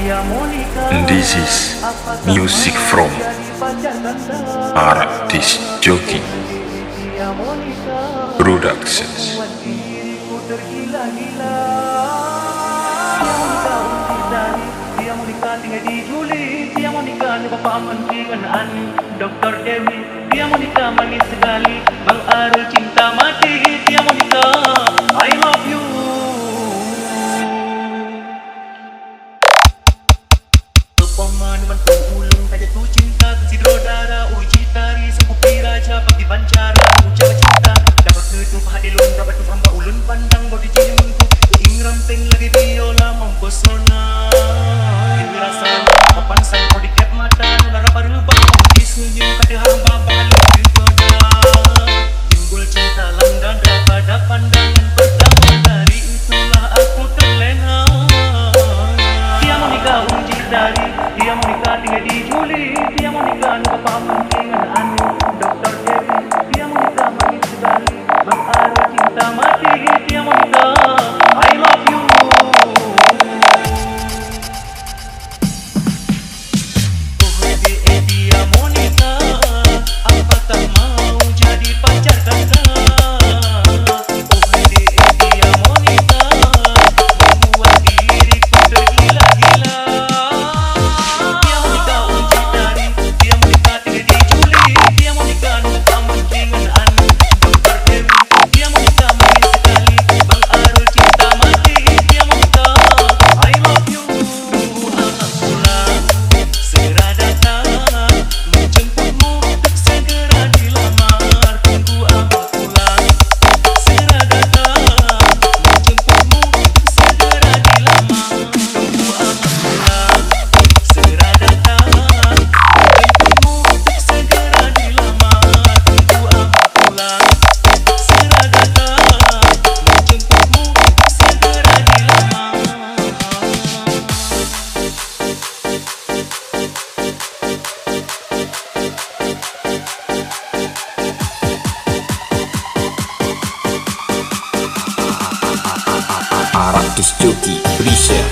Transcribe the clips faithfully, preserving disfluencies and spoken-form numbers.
This is music from Artis Joki Productions. Doktor Dewi, dia mau nikah manis sekali. Bang Arul cinta mati, dia mau nikah. I love you. Pepoman mantu ulung tak jatuh cinta. Sidro darah uji tari sekupi raja bagi bancara ucap cinta. Dapat ketup hadilun dapat tu hamba ulun pandang bodi jimunku. Ing ramping lagi biola mempesona. Ini rasa papan sang bodi kep mata nara parubah. Senyum kata hamba balon digoda. Timbul cinta langgan pada pandangan pertama. Dari itulah aku terlena. Dia mau nikah uji dari. Dia mau nikah tinggal di Juli. Dia mau nikah nuka paman dengan anu Doktor Dewi. Dia mau nikah manis sekali. Bang Arul cinta mati. Dia mau nikah. I love you. Artis Joki Present.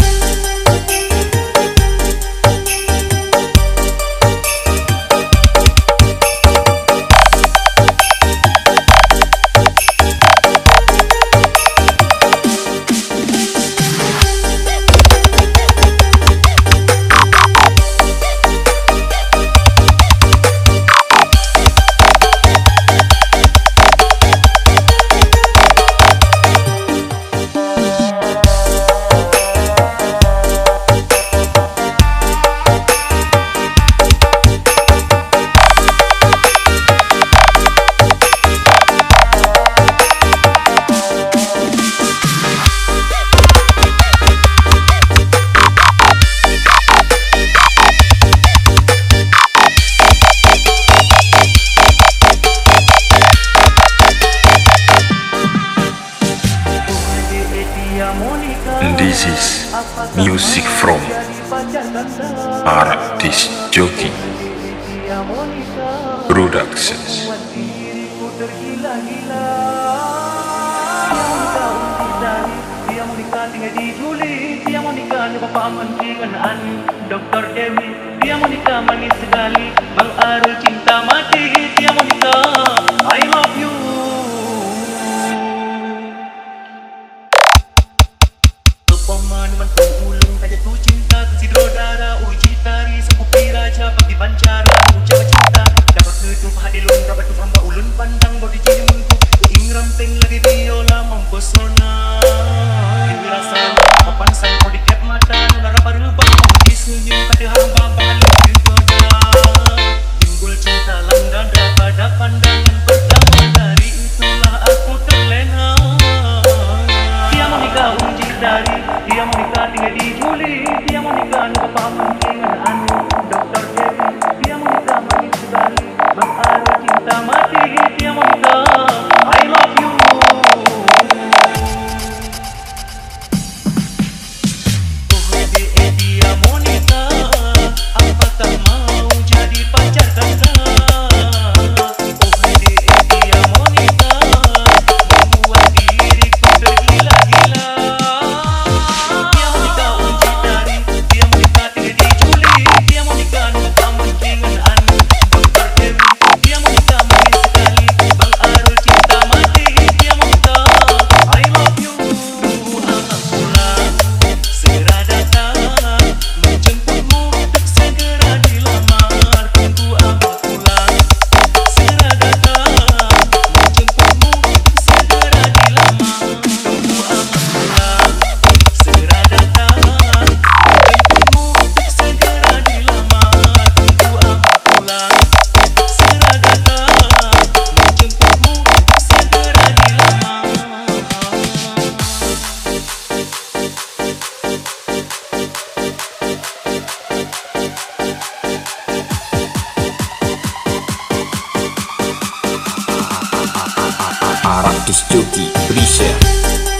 This is music from Artis Joki Productions. Dia mau nikah tinggal di Juli. Dia mau nikah nuka paman dengan anu Doktor Dewi. Dia mau nikah manis sekali. Bang Arul cinta mati. Dia mau nikah. I love you. Pepoman mantu ulung tak jatuh cinta. Sidro darah uji tari sekupi raja bagi bancara ucap cinta. Dapat ketup hadilun dapat tu hamba ulun pandang bodi jimunku. Ing ramping lagi biola mempesona. Ini rasa papan sang bodi kep mata nara parubah. Senyum kata hamba balon digoda. Timbul cinta langgan pada pandangan pertama. Dari itulah aku terlena. Dia mau nikah uji dari. Dia mau nikah tinggal di Juli. Dia mau nikah nuka paman dengan anu Doktor Dewi. Dia mau nikah manis sekali. Bang Arul cinta mati. Dia mau nikah. I love you. Dia mau nikah. Apakah mau jadi pacar kakak? Dia mau nikah. Membuat diriku tergila-gila. Dia mau nikah uji dari. Dia mau nikah Joki Pressure.